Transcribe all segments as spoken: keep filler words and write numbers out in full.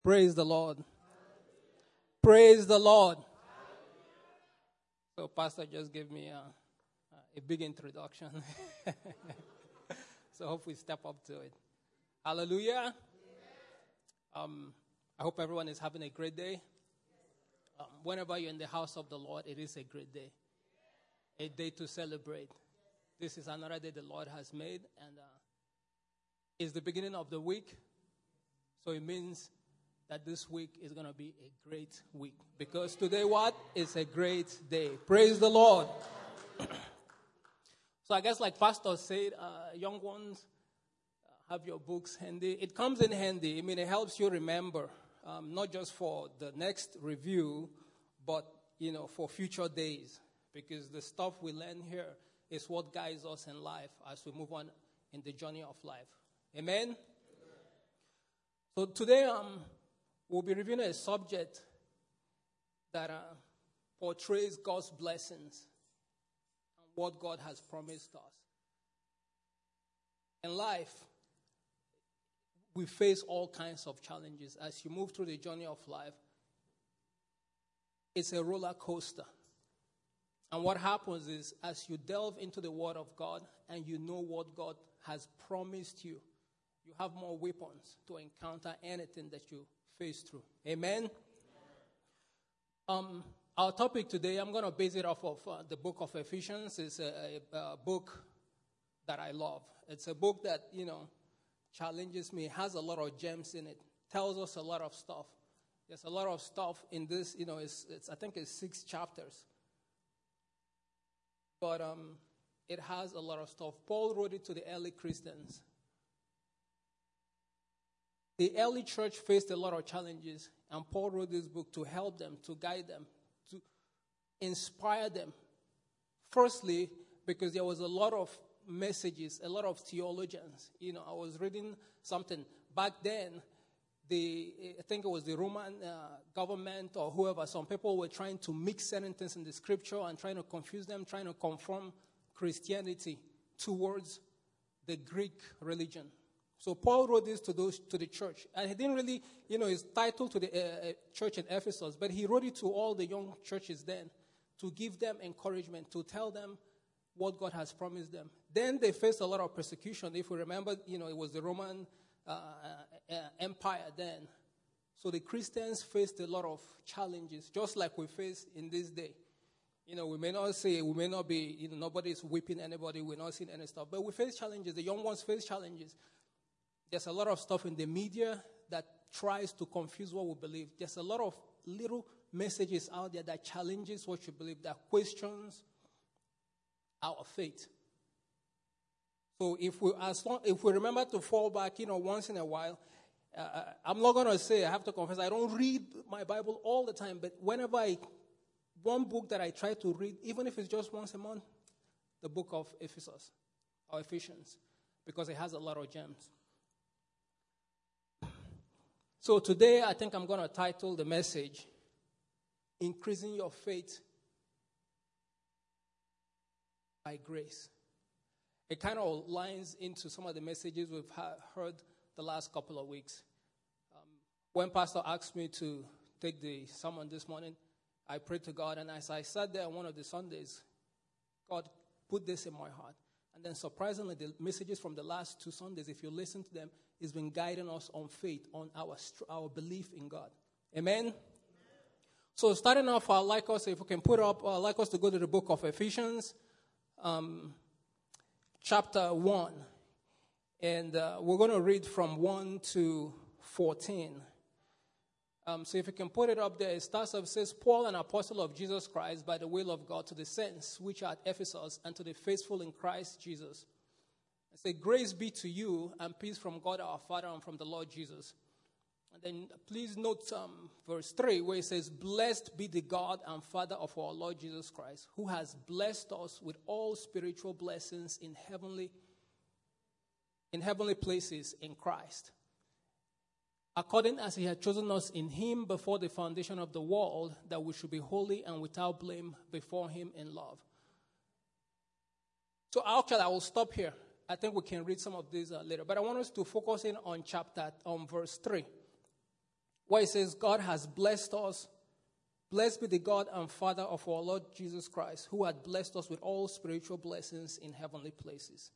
Praise the Lord. Praise the Lord. So Pastor just gave me a, a big introduction. So hope we step up to it. Hallelujah. Um, I hope everyone is having a great day. Um, whenever you're in the house of the Lord, it is a great day. A day to celebrate. This is another day the Lord has made, and uh, it's the beginning of the week. So it means that this week is going to be a great week. Because today, what? It's a great day. Praise the Lord. So I guess like Pastor said, uh, young ones, uh, have your books handy. It comes in handy. I mean, it helps you remember, um, not just for the next review, but, you know, for future days. Because the stuff we learn here is what guides us in life as we move on in the journey of life. Amen? Amen. So today, um, we'll be reviewing a subject that uh, portrays God's blessings and what God has promised us. In life, we face all kinds of challenges. As you move through the journey of life, it's a roller coaster. And what happens is, as you delve into the Word of God and you know what God has promised you, you have more weapons to encounter anything that you face through. Amen? Um, our topic today, I'm going to base it off of uh, the book of Ephesians. It's a, a, a book that I love. It's a book that, you know, challenges me. It has a lot of gems in it. Tells us a lot of stuff. There's a lot of stuff in this, you know, it's, it's I think it's six chapters. But um, it has a lot of stuff. Paul wrote it to the early Christians. The early church faced a lot of challenges, and Paul wrote this book to help them, to guide them, to inspire them. Firstly, because there was a lot of messages, a lot of theologians. You know, I was reading something. Back then, the I think it was the Roman uh, government or whoever, some people were trying to mix certain things in the scripture and trying to confuse them, trying to conform Christianity towards the Greek religion. So Paul wrote this to those to the church. And he didn't really, you know, his title to the uh, church in Ephesus, but he wrote it to all the young churches then to give them encouragement, to tell them what God has promised them. Then they faced a lot of persecution. If we remember, you know, it was the Roman uh, uh, Empire then. So the Christians faced a lot of challenges, just like we face in this day. You know, we may not say, we may not be, you know, nobody's whipping anybody, we're not seeing any stuff, but we face challenges. The young ones face challenges. There's a lot of stuff in the media that tries to confuse what we believe. There's a lot of little messages out there that challenges what you believe, that questions our faith. So if we as long, if we remember to fall back, you know, once in a while, uh, I'm not going to say, I have to confess, I don't read my Bible all the time, but whenever I, one book that I try to read, even if it's just once a month, the book of Ephesus, or Ephesians, because it has a lot of gems. So today, I think I'm going to title the message, Increasing Your Faith by Grace. It kind of lines into some of the messages we've ha- heard the last couple of weeks. Um, when Pastor asked me to take the sermon this morning, I prayed to God, and as I sat there on one of the Sundays, God put this in my heart. And then surprisingly, the messages from the last two Sundays, if you listen to them, it's been guiding us on faith, on our our belief in God. Amen? Amen. So starting off, I'd like us, if we can put up, I'd like us to go to the book of Ephesians, um, chapter one. And uh, we're going to read from one to fourteen. Um, so if you can put it up there, it starts off, it says, Paul, an apostle of Jesus Christ, by the will of God, to the saints which are at Ephesus, and to the faithful in Christ Jesus. I say, grace be to you, and peace from God our Father and from the Lord Jesus. And then please note um, verse three, where it says, blessed be the God and Father of our Lord Jesus Christ, who has blessed us with all spiritual blessings in heavenly, in heavenly places in Christ, according as he had chosen us in him before the foundation of the world, that we should be holy and without blame before him in love. So actually, I will stop here. I think we can read some of these uh, later. But I want us to focus in on chapter, on verse three, where it says, God has blessed us. Blessed be the God and Father of our Lord Jesus Christ, who had blessed us with all spiritual blessings in heavenly places.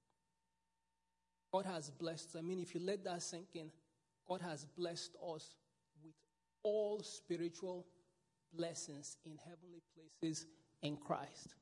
God has blessed us. I mean, if you let that sink in, God has blessed us with all spiritual blessings in heavenly places in Christ.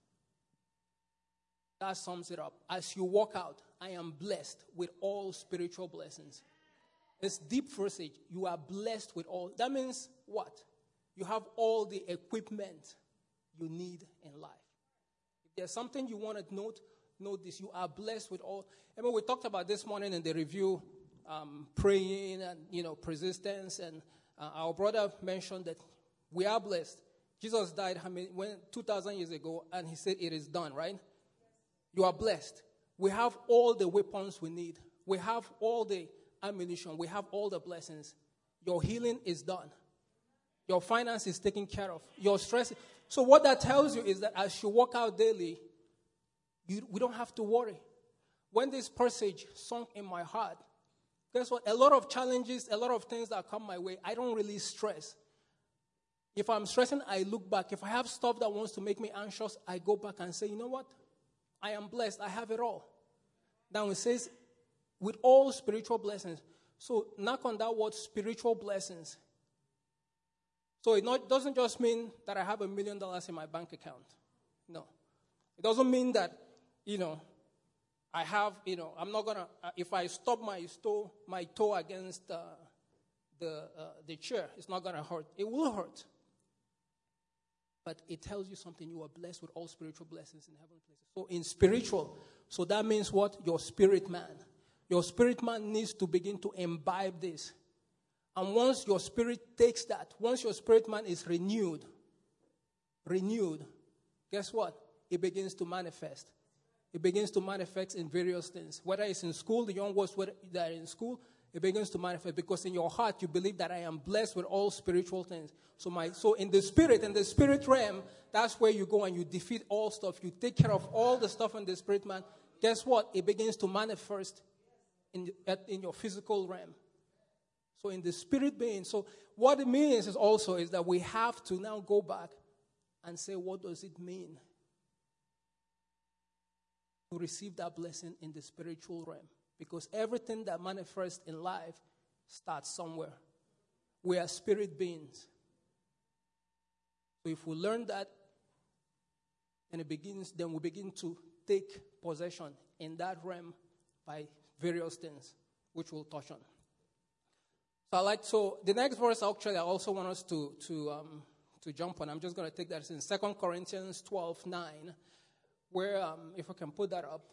That sums it up. As you walk out, I am blessed with all spiritual blessings. It's deep verbiage. You are blessed with all. That means what? You have all the equipment you need in life. If there's something you want to note, note this. You are blessed with all. I mean, we talked about this morning in the review, um, praying and, you know, persistence. And uh, our brother mentioned that we are blessed. Jesus died I mean, when, two thousand years ago, and he said it is done, right? You are blessed. We have all the weapons we need. We have all the ammunition. We have all the blessings. Your healing is done. Your finance is taken care of. Your stress. So what that tells you is that as you walk out daily, you, we don't have to worry. When this passage sunk in my heart, guess what? A lot of challenges, a lot of things that come my way, I don't really stress. If I'm stressing, I look back. If I have stuff that wants to make me anxious, I go back and say, you know what? I am blessed. I have it all. Now it says, with all spiritual blessings. So knock on that word, spiritual blessings. So it not, doesn't just mean that I have a million dollars in my bank account. No. It doesn't mean that, you know, I have, you know, I'm not going to, uh, if I stop my toe, my toe against uh, the, uh, the chair, it's not going to hurt. It will hurt. But it tells you something. You are blessed with all spiritual blessings in heavenly places. So in spiritual, so that means what? Your spirit man. Your spirit man needs to begin to imbibe this. And once your spirit takes that, once your spirit man is renewed, renewed, guess what? It begins to manifest. It begins to manifest in various things. Whether it's in school, the young ones that are in school, it begins to manifest because in your heart you believe that I am blessed with all spiritual things. So my so in the spirit, in the spirit realm, that's where you go and you defeat all stuff. You take care of all the stuff in the spirit man. Guess what? It begins to manifest in, in your physical realm. So in the spirit being. So what it means is also is that we have to now go back and say, what does it mean to receive that blessing in the spiritual realm? Because everything that manifests in life starts somewhere. We are spirit beings. So if we learn that, and it begins, then we begin to take possession in that realm by various things, which we'll touch on. So I like so the next verse actually I also want us to to um, to jump on. I'm just going to take that. It's in Second Corinthians twelve nine, where um, if I can put that up.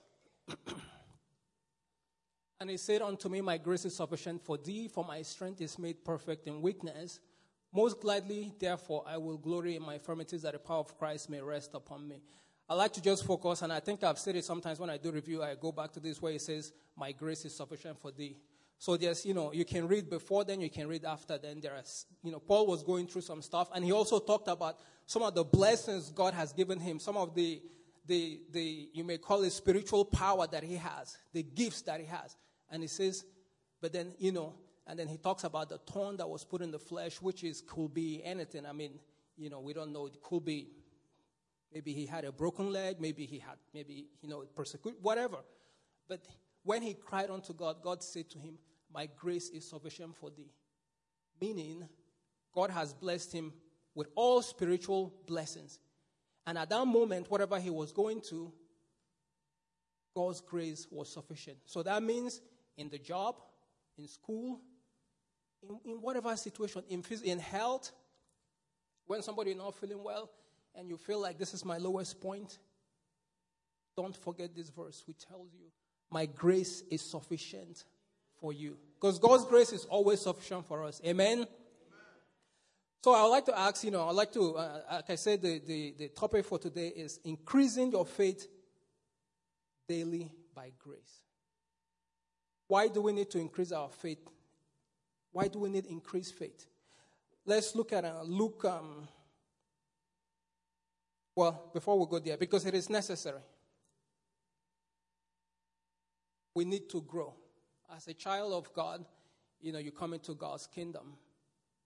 And he said unto me, my grace is sufficient for thee, for my strength is made perfect in weakness. Most gladly, therefore, I will glory in my infirmities, that the power of Christ may rest upon me. I like to just focus, and I think I've said it sometimes when I do review, I go back to this where it says, my grace is sufficient for thee. So there's, you know, you can read before then, you can read after then. There's, you know, Paul was going through some stuff, and he also talked about some of the blessings God has given him, some of the, the, the you may call it spiritual power that he has, the gifts that he has. And he says, but then, you know, and then he talks about the thorn that was put in the flesh, which is could be anything. I mean, you know, we don't know. It could be, maybe he had a broken leg, maybe he had, maybe, you know, persecuted, whatever. But when he cried unto God, God said to him, my grace is sufficient for thee. Meaning, God has blessed him with all spiritual blessings. And at that moment, whatever he was going to, God's grace was sufficient. So that means in the job, in school, in, in whatever situation, in, phys- in health, when somebody is not feeling well and you feel like this is my lowest point, don't forget this verse which tells you, my grace is sufficient for you. Because God's grace is always sufficient for us. Amen? Amen. So I would like to ask, you know, I'd like to, uh, like I said, the, the, the topic for today is increasing your faith daily by grace. Why do we need to increase our faith? Why do we need increased faith? Let's look at uh, Luke. Um, well, before we go there, because it is necessary. We need to grow. As a child of God, you know, you come into God's kingdom.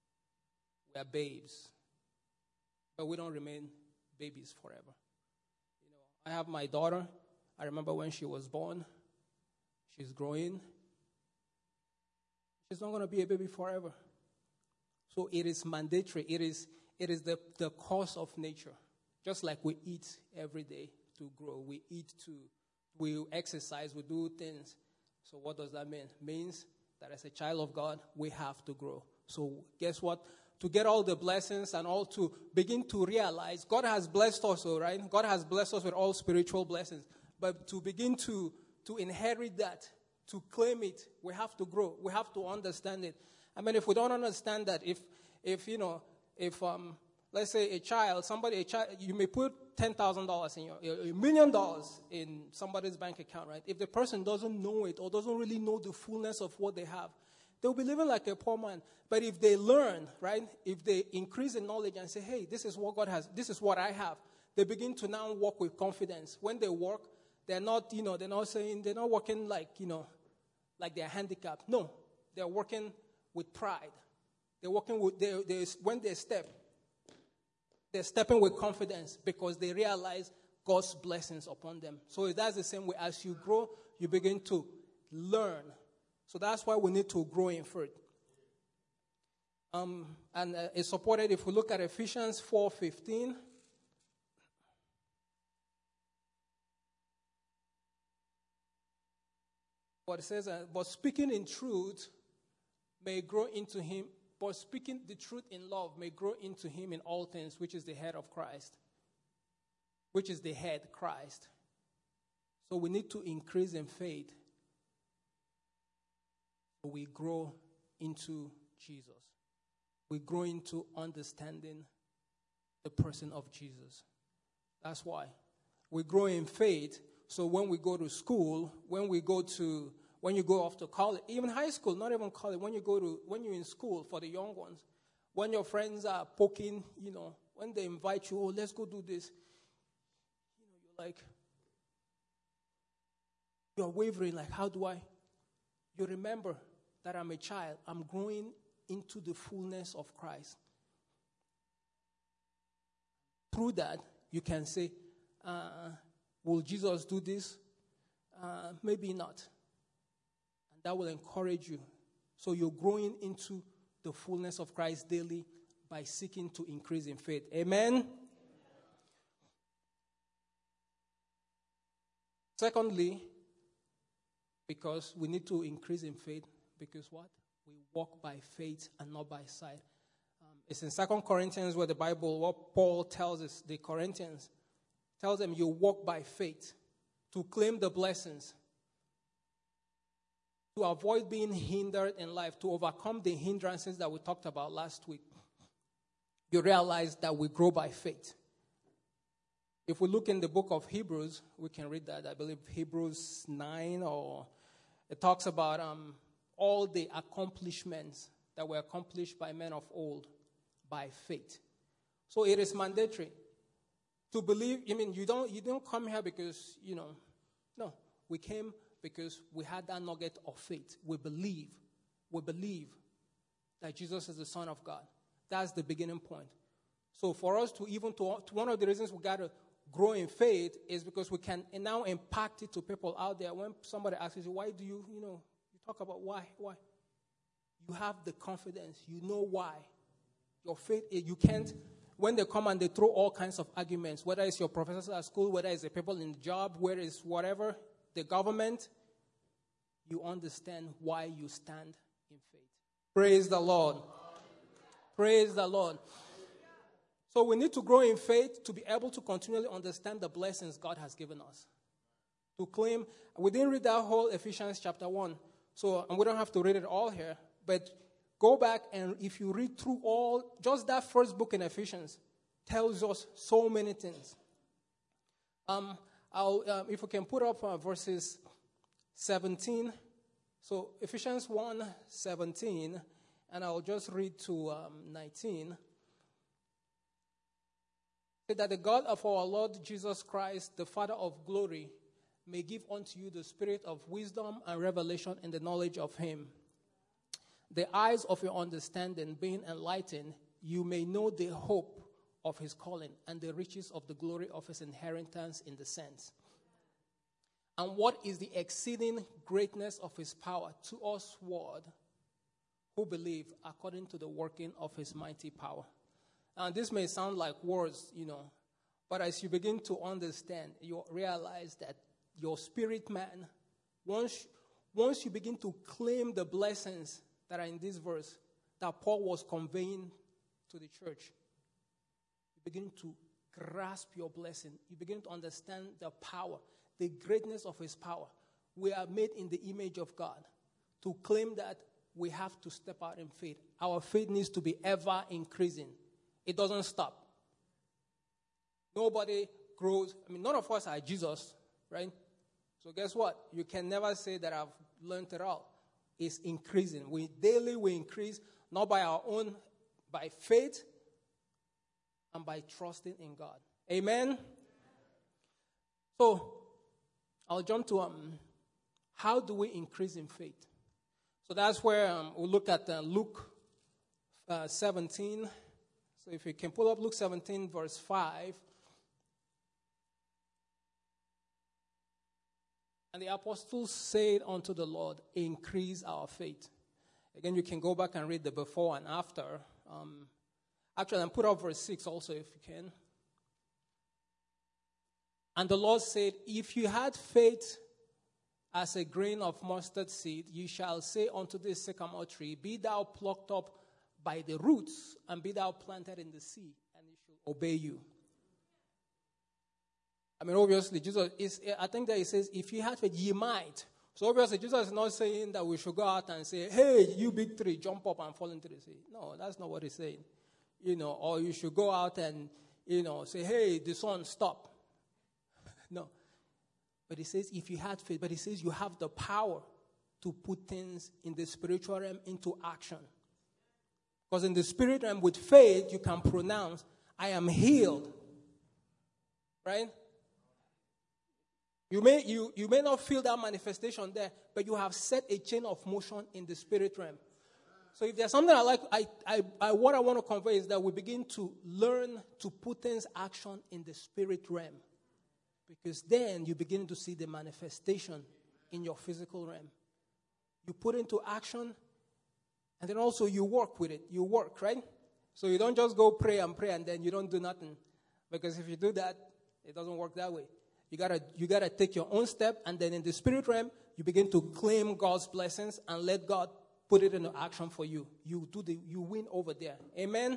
We are babes. But we don't remain babies forever. You know, I have my daughter. I remember when she was born. She's growing. She's not going to be a baby forever. So it is mandatory. It is it is the, the course of nature. Just like we eat every day to grow. We eat to, we exercise, we do things. So what does that mean? It means that as a child of God, we have to grow. So guess what? To get all the blessings and all to begin to realize, God has blessed us, all right? God has blessed us with all spiritual blessings. But to begin to, to inherit that, to claim it, we have to grow. We have to understand it. I mean, if we don't understand that, if, if you know, if, um, let's say a child, somebody, a child, you may put ten thousand dollars in your, a million dollars in somebody's bank account, right? If the person doesn't know it or doesn't really know the fullness of what they have, they'll be living like a poor man. But if they learn, right, if they increase in knowledge and say, hey, this is what God has, this is what I have, they begin to now walk with confidence. When they work, they're not, you know, they're not saying, they're not working like, you know, like they're handicapped. No, they're working with pride. They're working with, they, they, when they step, they're stepping with confidence because they realize God's blessings upon them. So that's the same way. As you grow, you begin to learn. So that's why we need to grow in faith. Um, and uh, it's supported if we look at Ephesians four fifteen. What it says, uh, but speaking in truth may grow into him, but speaking the truth in love may grow into him in all things, which is the head of Christ. Which is the head, Christ. So we need to increase in faith. So we grow into Jesus. We grow into understanding the person of Jesus. That's why. We grow in faith. So when we go to school, when we go to, when you go off to college, even high school, not even college, when you go to, when you're in school for the young ones, when your friends are poking, you know, when they invite you, oh, let's go do this, you know, you're like, you're wavering, like, how do I? You remember that I'm a child. I'm growing into the fullness of Christ. Through that, you can say, uh, will Jesus do this? Uh, maybe not. And that will encourage you. So you're growing into the fullness of Christ daily by seeking to increase in faith. Amen? Secondly, because we need to increase in faith, because what? We walk by faith and not by sight. Um, it's in Second Corinthians where the Bible, what Paul tells us, the Corinthians, tells them you walk by faith to claim the blessings, to avoid being hindered in life, to overcome the hindrances that we talked about last week. You realize that we grow by faith. If we look in the book of Hebrews, we can read that. I believe Hebrews nine, or it talks about um, all the accomplishments that were accomplished by men of old by faith. So it is mandatory to believe. I mean, you don't you don't come here because, you know, no. We came because we had that nugget of faith. We believe. We believe that Jesus is the Son of God. That's the beginning point. So for us to even, to, to one of the reasons we got to grow in faith is because we can now impact it to people out there. When somebody asks you, why do you, you know, you talk about why, why? You have the confidence. You know why. Your faith, you can't, when they come and they throw all kinds of arguments, whether it's your professors at school, whether it's the people in the job, whether it's whatever, the government, you understand why you stand in faith. Praise the Lord. Praise the Lord. So we need to grow in faith to be able to continually understand the blessings God has given us. To claim, we didn't read that whole Ephesians chapter one, so and we don't have to read it all here, but go back and if you read through all, just that first book in Ephesians tells us so many things. Um, I'll, um, if we can put up uh, verses seventeen. So Ephesians one seventeen, and I'll just read to um, nineteen. That the God of our Lord Jesus Christ, the Father of glory, may give unto you the spirit of wisdom and revelation in the knowledge of him. The eyes of your understanding being enlightened, you may know the hope of his calling and the riches of the glory of his inheritance in the saints. And what is the exceeding greatness of his power to us ward who believe according to the working of his mighty power. And this may sound like words, you know, but as you begin to understand, you realize that your spirit man, once, once you begin to claim the blessings that are in this verse that Paul was conveying to the church, you begin to grasp your blessing. You begin to understand the power, the greatness of his power. We are made in the image of God. To claim that, we have to step out in faith. Our faith needs to be ever increasing. It doesn't stop. Nobody grows. I mean, none of us are Jesus, right? So guess what? You can never say that I've learned it all. It's increasing. We daily we increase, not by our own, by faith and by trusting in God. Amen? So, I'll jump to um, how do we increase in faith? So that's where um, we'll look at uh, Luke uh, seventeen. So if you can pull up Luke seventeen, verse five. And the apostles said unto the Lord, increase our faith. Again, you can go back and read the before and after. Um, actually, and put up verse six also if you can. And the Lord said, if you had faith as a grain of mustard seed, you shall say unto this sycamore tree, be thou plucked up by the roots, and be thou planted in the sea, and it shall obey you. I mean, obviously, Jesus is, I think that he says, if you had faith, ye might. So obviously, Jesus is not saying that we should go out and say, hey, you big tree, jump up and fall into the sea. No, that's not what he's saying. You know, or you should go out and, you know, say, hey, the sun, stop. No. But he says, if you had faith, but he says you have the power to put things in the spiritual realm into action. Because in the spirit realm, with faith, you can pronounce, I am healed. Right? You may, you, you may not feel that manifestation there, but you have set a chain of motion in the spirit realm. So if there's something I like, I, I, I, what I want to convey is that we begin to learn to put things action in the spirit realm. Because then you begin to see the manifestation in your physical realm. You put into action, and then also you work with it. You work, right? So you don't just go pray and pray and then you don't do nothing. Because if you do that, it doesn't work that way. You gotta, you gotta take your own step, and then in the spirit realm, you begin to claim God's blessings and let God put it into action for you. You do the, you win over there. Amen?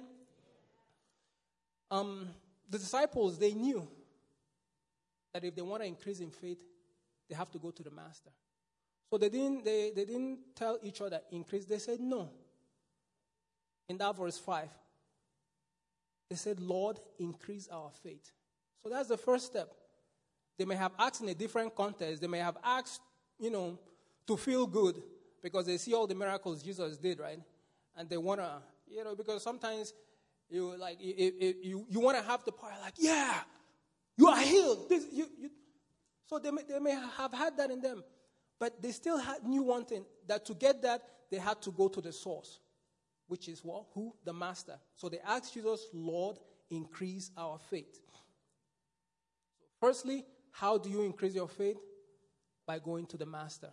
Um, the disciples, they knew that if they want to increase in faith, they have to go to the master. So they didn't, they, they didn't tell each other increase. They said no. In that verse five, they said, Lord, increase our faith. So that's the first step. They may have asked in a different context. They may have asked, you know, to feel good because they see all the miracles Jesus did, right? And they want to, you know, because sometimes you like you, you, you, you want to have the power, like, yeah, you are healed. This, you, you. So they may, they may have had that in them. But they still had, knew one thing, that to get that, they had to go to the source, which is what? Who? The master. So they asked Jesus, Lord, increase our faith. So firstly, how do you increase your faith? By going to the master.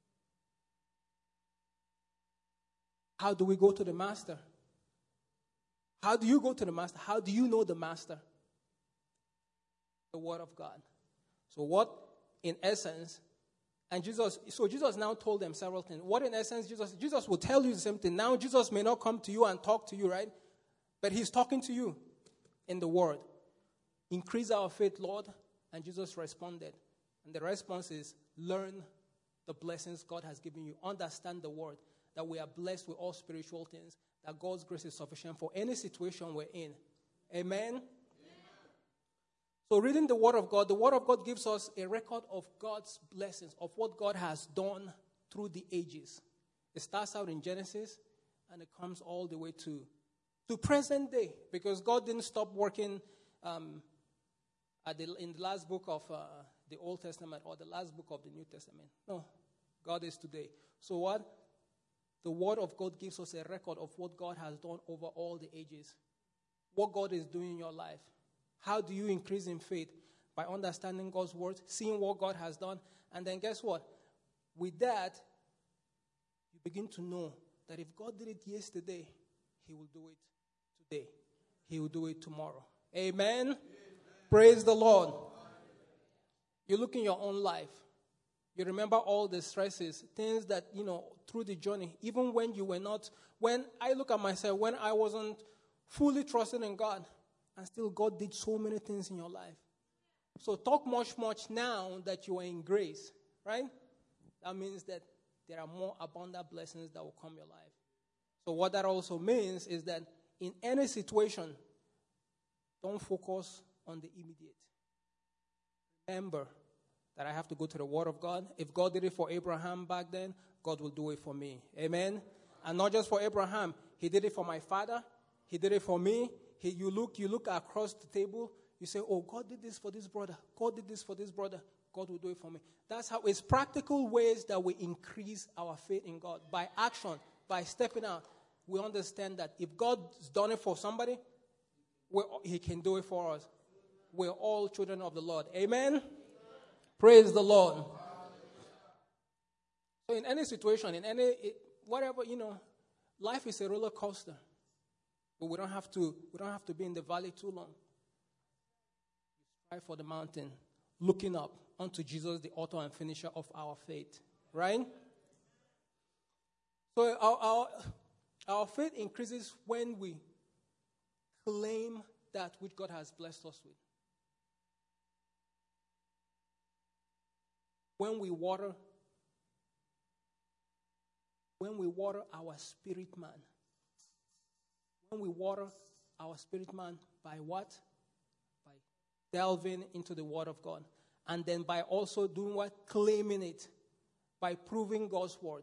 How do we go to the master? How do you go to the master? How do you know the master? The word of God. So what, in essence, and Jesus, so Jesus now told them several things. What in essence, Jesus, Jesus will tell you the same thing. Now Jesus may not come to you and talk to you, right? But he's talking to you in the word. Increase our faith, Lord. And Jesus responded. And the response is, learn the blessings God has given you. Understand the word, that we are blessed with all spiritual things, that God's grace is sufficient for any situation we're in. Amen? Amen. So reading the word of God, the word of God gives us a record of God's blessings, of what God has done through the ages. It starts out in Genesis, and it comes all the way to, to present day, because God didn't stop working um, at the, in the last book of uh, the Old Testament or the last book of the New Testament. No, God is today. So what? the Word of God gives us a record of what God has done over all the ages. What God is doing in your life. How do you increase in faith? By understanding God's Word, seeing what God has done. And then guess what? With that, you begin to know that if God did it yesterday, He will do it today. He will do it tomorrow. Amen? Amen. Praise the Lord. Amen. You look in your own life. You remember all the stresses, things that, you know, through the journey, even when you were not, when I look at myself, when I wasn't fully trusting in God, and still God did so many things in your life. So talk much, much now that you are in grace, right? That means that there are more abundant blessings that will come your life. So what that also means is that in any situation, don't focus on the immediate. Remember that I have to go to the Word of God. If God did it for Abraham back then, God will do it for me. Amen? And not just for Abraham. He did it for my father. He did it for me. He, you look, you look across the table. You say, oh, God did this for this brother. God did this for this brother. God will do it for me. That's how it's practical ways that we increase our faith in God. By action, by stepping out, we understand that if God's done it for somebody, we're, He can do it for us. We're all children of the Lord. Amen? Praise the Lord. So in any situation, in any, whatever, you know, life is a roller coaster. But we don't have to, we don't have to be in the valley too long. Strive for the mountain, looking up unto Jesus, the author and finisher of our faith. Right? So our, our, our faith increases when we claim that which God has blessed us with. When we water, when we water our spirit man. When we water our spirit man by what? By delving into the Word of God. And then by also doing what? Claiming it. By proving God's Word.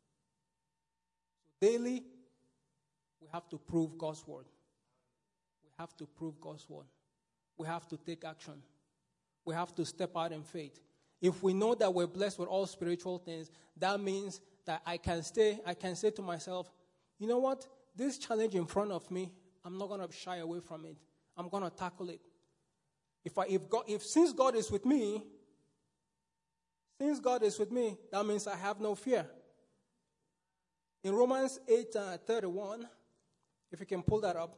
So daily, we have to prove God's Word. We have to prove God's Word. We have to take action. We have to step out in faith. If we know that we're blessed with all spiritual things, that means that I can stay, I can say to myself, you know what? This challenge in front of me, I'm not going to shy away from it. I'm going to tackle it. If I, if God, if since God is with me, since God is with me, that means I have no fear. In Romans eight uh, thirty-one, if you can pull that up.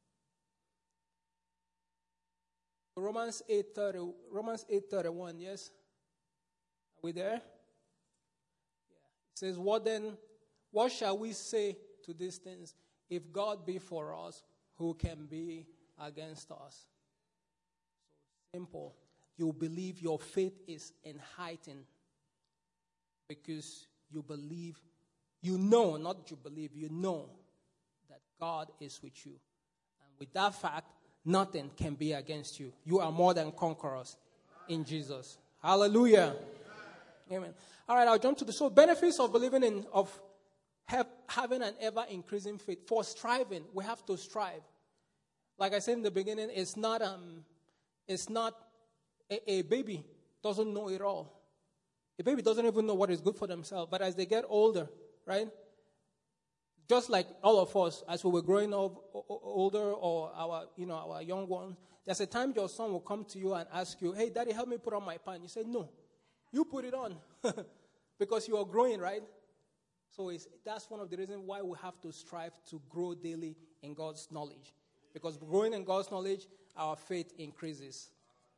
Romans eight thirty, Romans eight thirty-one, yes. Are we there? Yeah. It says, what then, what shall we say to these things? If God be for us, who can be against us? So simple. You believe your faith is heightened because you believe, you know, not you believe, you know that God is with you. And with that fact, nothing can be against you. You are more than conquerors in Jesus. Hallelujah. Amen. All right, I'll jump to the so benefits of believing in, of have, having an ever-increasing faith. For striving, we have to strive. Like I said in the beginning, it's not, um, it's not a, a baby doesn't know it all. A baby doesn't even know what is good for themselves. But as they get older, right, just like all of us, as we were growing up older or our, you know, our young ones, there's a time your son will come to you and ask you, hey, Daddy, help me put on my pants. You say, no, you put it on because you are growing, right? So it's, that's one of the reasons why we have to strive to grow daily in God's knowledge. Because growing in God's knowledge, our faith increases.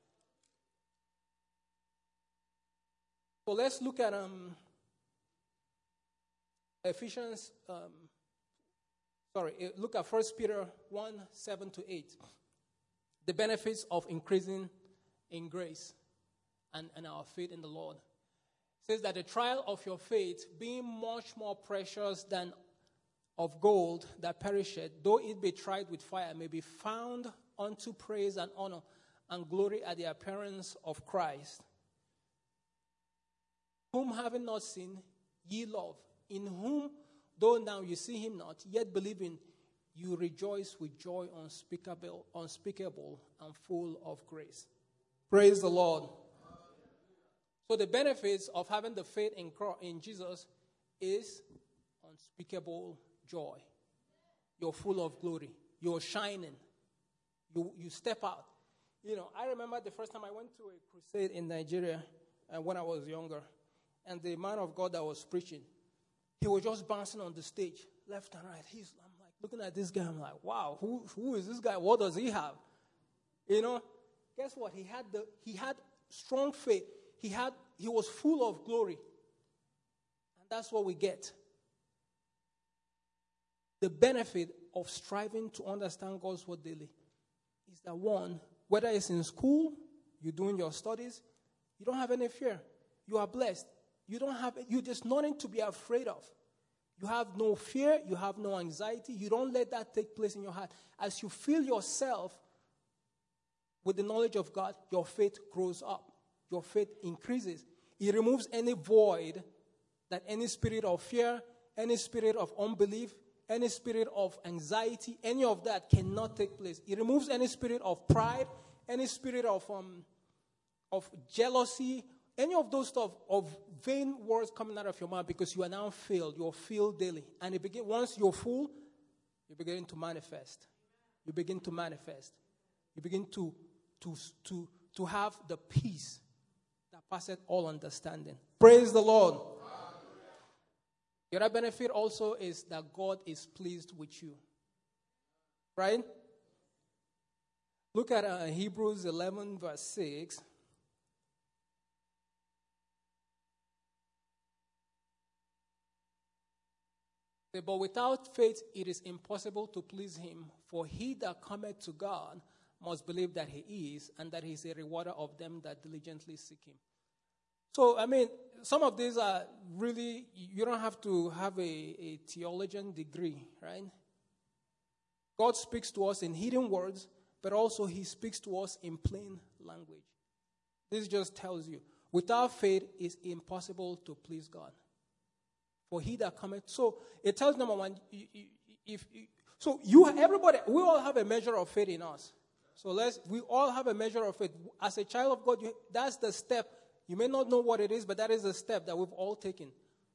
So let's look at um, Ephesians, um, sorry, look at First Peter one, seven to eight. The benefits of increasing in grace and, and our faith in the Lord. It says that the trial of your faith, being much more precious than of gold that perisheth, though it be tried with fire, may be found unto praise and honor and glory at the appearance of Christ, whom having not seen, ye love, in whom, though now you see him not, yet believing, you rejoice with joy unspeakable, unspeakable and full of grace. Praise the Lord. So the benefits of having the faith in, in Jesus is unspeakable joy. You're full of glory. You're shining. You you step out. You know, I remember the first time I went to a crusade in Nigeria uh, when I was younger, and the man of God that was preaching, he was just bouncing on the stage, left and right. He's, I'm like, looking at this guy, I'm like, wow, who who is this guy? What does he have? You know, guess what? He had the he had strong faith. He had he was full of glory. And that's what we get. The benefit of striving to understand God's word daily is that, one, whether it's in school, you're doing your studies, you don't have any fear. You are blessed. You don't have, you there's nothing to be afraid of. You have no fear. You have no anxiety. You don't let that take place in your heart. As you fill yourself with the knowledge of God, your faith grows up. Your faith increases. It removes any void that any spirit of fear, any spirit of unbelief, any spirit of anxiety, any of that cannot take place. It removes any spirit of pride, any spirit of um, of jealousy, any of those stuff, of vain words coming out of your mouth, because you are now filled. You're filled daily. And it begin, once you're full, you begin to manifest. You begin to manifest. You begin to, to, to, to have the peace that passeth all understanding. Praise the Lord. The other benefit also is that God is pleased with you. Right? Look at uh, Hebrews eleven, verse six. But without faith it is impossible to please him, for he that cometh to God must believe that he is, and that he is a rewarder of them that diligently seek him. So, I mean, some of these are really, you don't have to have a, a theologian degree, right? God speaks to us in hidden words, but also he speaks to us in plain language. This just tells you, without faith it's impossible to please God. For he that cometh, so it tells number one, if, if so you, everybody, we all have a measure of faith in us. So let's, we all have a measure of faith. As a child of God, you, that's the step. You may not know what it is, but that is a step that we've all taken.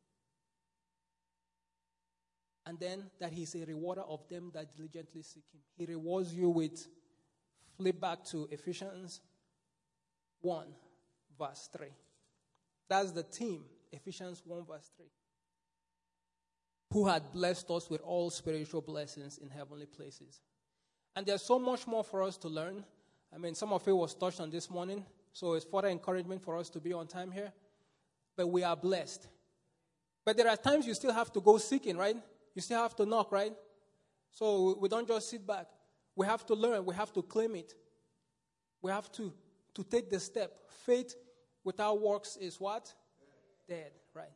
And then that he's a rewarder of them that diligently seek him. He rewards you with, flip back to Ephesians one, verse three. That's the theme, Ephesians one, verse three. Who had blessed us with all spiritual blessings in heavenly places. And there's so much more for us to learn. I mean, some of it was touched on this morning. So it's further encouragement for us to be on time here. But we are blessed. But there are times you still have to go seeking, right? You still have to knock, right? So we don't just sit back. We have to learn. We have to claim it. We have to, to take the step. Faith without works is what? Dead, right?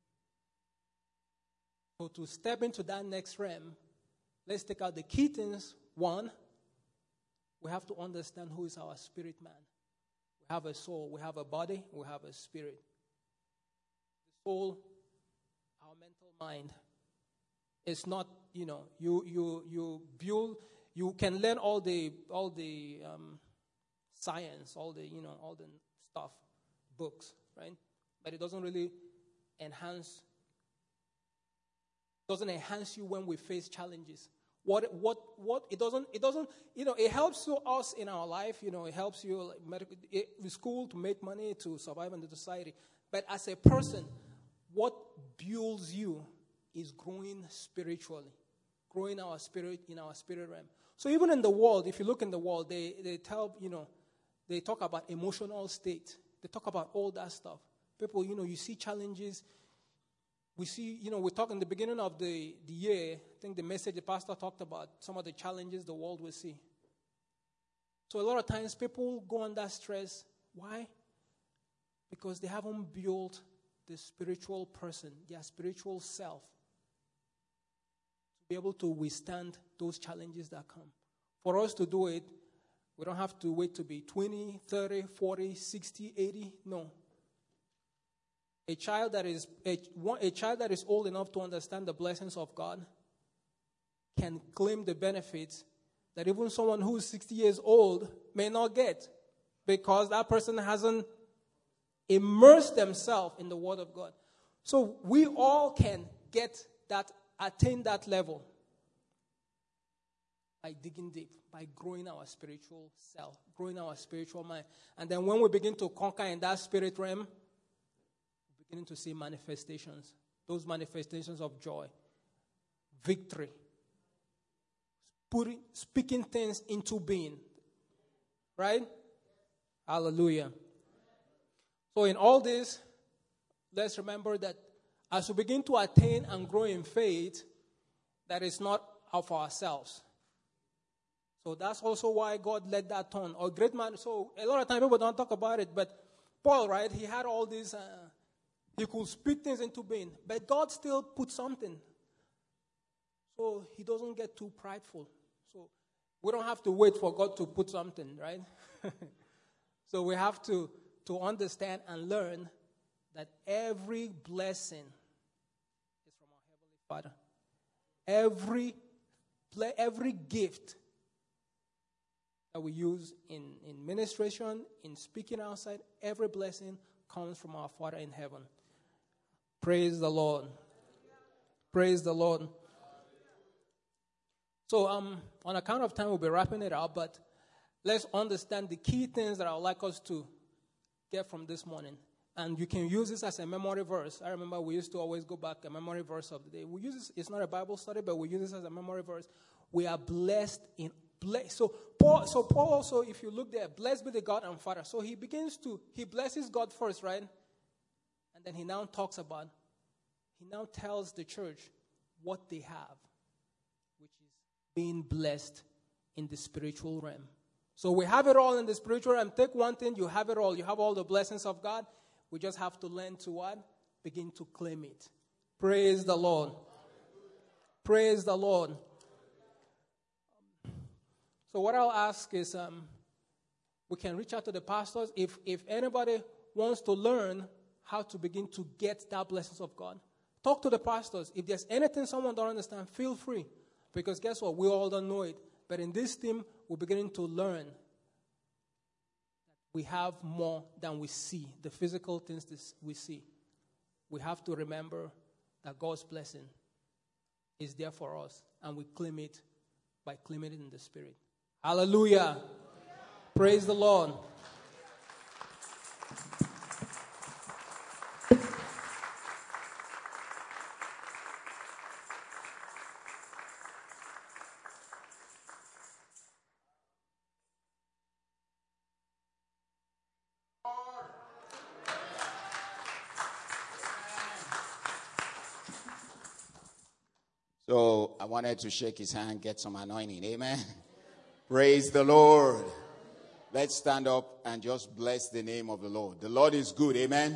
So to step into that next realm, let's take out the key things. One, we have to understand who is our spirit man. We have a soul, we have a body, we have a spirit. The soul, our mental mind, it's not, you know, you you you build, you can learn all the all the um, science, all the, you know, all the stuff, books, right? But it doesn't really enhance, doesn't enhance you when we face challenges. What, what, what, it doesn't, it doesn't, you know, it helps you, us in our life, you know, it helps you like medical, it, with school to make money, to survive in the society. But as a person, what builds you is growing spiritually, growing our spirit in our spirit realm. So even in the world, if you look in the world, they, they tell, you know, they talk about emotional state. They talk about all that stuff. People, you know, you see challenges. We see, you know, we talked in the beginning of the, the year, I think the message the pastor talked about some of the challenges the world will see. So a lot of times people go under stress. Why? Because they haven't built the spiritual person, their spiritual self, to be able to withstand those challenges that come. For us to do it, we don't have to wait to be twenty, thirty, forty, sixty, eighty. No. A child that is a, a child that is old enough to understand the blessings of God can claim the benefits that even someone who is sixty years old may not get, because that person hasn't immersed themselves in the Word of God. So we all can get that attain that level by digging deep, by growing our spiritual self, growing our spiritual mind. And then when we begin to conquer in that spirit realm, we're beginning to see manifestations. Those manifestations of joy, victory, putting, speaking things into being. Right? Hallelujah. So in all this, let's remember that as we begin to attain and grow in faith, that is not of ourselves. So that's also why God let that turn. Or great man. So a lot of times people don't talk about it, but Paul, right? He had all these. Uh, he could speak things into being, but God still put something. So he doesn't get too prideful. So we don't have to wait for God to put something, right? So we have to to understand and learn that every blessing is from our Heavenly Father. Every every gift that we use in, in ministration, in speaking outside, every blessing comes from our Father in heaven. Praise the Lord. Praise the Lord. So um, on account of time, we'll be wrapping it up, but let's understand the key things that I would like us to get from this morning. And you can use this as a memory verse. I remember we used to always go back, a memory verse of the day. We use this, it's not a Bible study, but we use this as a memory verse. We are blessed in blessed. So Paul, so Paul also, if you look there, blessed be the God and Father. So he begins to, he blesses God first, right? And then he now talks about, he now tells the church what they have, which is being blessed in the spiritual realm. So we have it all in the spiritual realm. Take one thing, you have it all. You have all the blessings of God. We just have to learn to what? Begin to claim it. Praise the Lord. Praise the Lord. So what I'll ask is, um, we can reach out to the pastors. If if anybody wants to learn how to begin to get that blessings of God, talk to the pastors. If there's anything someone don't understand, feel free. Because guess what? We all don't know it. But in this team, we're beginning to learn that we have more than we see, the physical things that we see. We have to remember that God's blessing is there for us, and we claim it by claiming it in the Spirit. Hallelujah. Hallelujah. Praise the Lord. So I wanted to shake his hand, get some anointing. Amen. Praise the Lord. Let's stand up and just bless the name of the Lord. The Lord is good. Amen.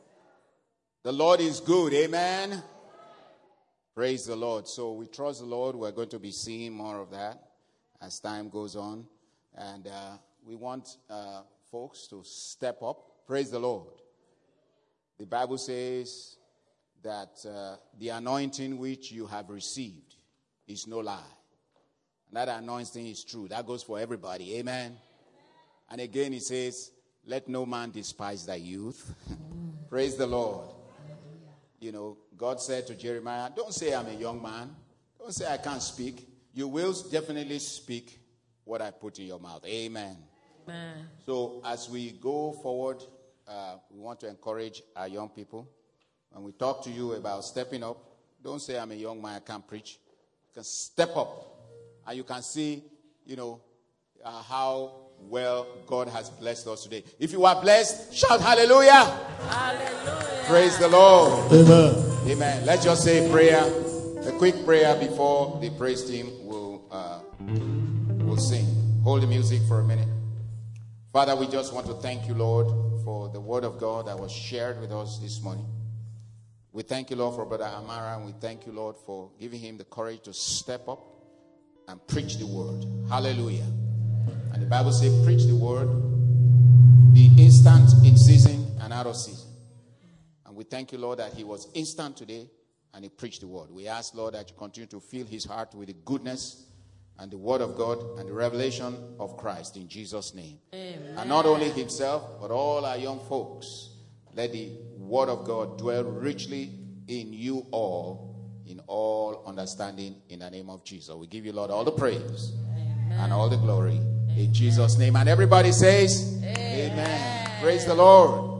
The Lord is good. Amen. Praise the Lord. So we trust the Lord. We're going to be seeing more of that as time goes on. And uh, we want uh, folks to step up. Praise the Lord. The Bible says that uh, the anointing which you have received is no lie. And that anointing is true. That goes for everybody. Amen. And again it says, let no man despise thy youth. Praise the Lord. You know, God said to Jeremiah, don't say I'm a young man. Don't say I can't speak. You will definitely speak what I put in your mouth. Amen. Amen. So as we go forward, uh, we want to encourage our young people. When we talk to you about stepping up, don't say I'm a young man, I can't preach. You can step up. And you can see, you know, uh, how well God has blessed us today. If you are blessed, shout hallelujah. Hallelujah. Praise the Lord. Amen. Amen. Let's just say a prayer, a quick prayer before the praise team will, uh, will sing. Hold the music for a minute. Father, we just want to thank you, Lord, for the word of God that was shared with us this morning. We thank you, Lord, for Brother Amara, and we thank you, Lord, for giving him the courage to step up and preach the word. Hallelujah. And the Bible says, preach the word, be instant in season and out of season. And we thank you, Lord, that he was instant today and he preached the word. We ask, Lord, that you continue to fill his heart with the goodness and the word of God and the revelation of Christ in Jesus' name. Amen. And not only himself, but all our young folks. Let the word of God dwell richly in you all in all understanding in the name of Jesus. We give you, Lord, all the praise Amen. and all the glory Amen. in Jesus' name. And everybody says, Amen. Amen. Praise the Lord.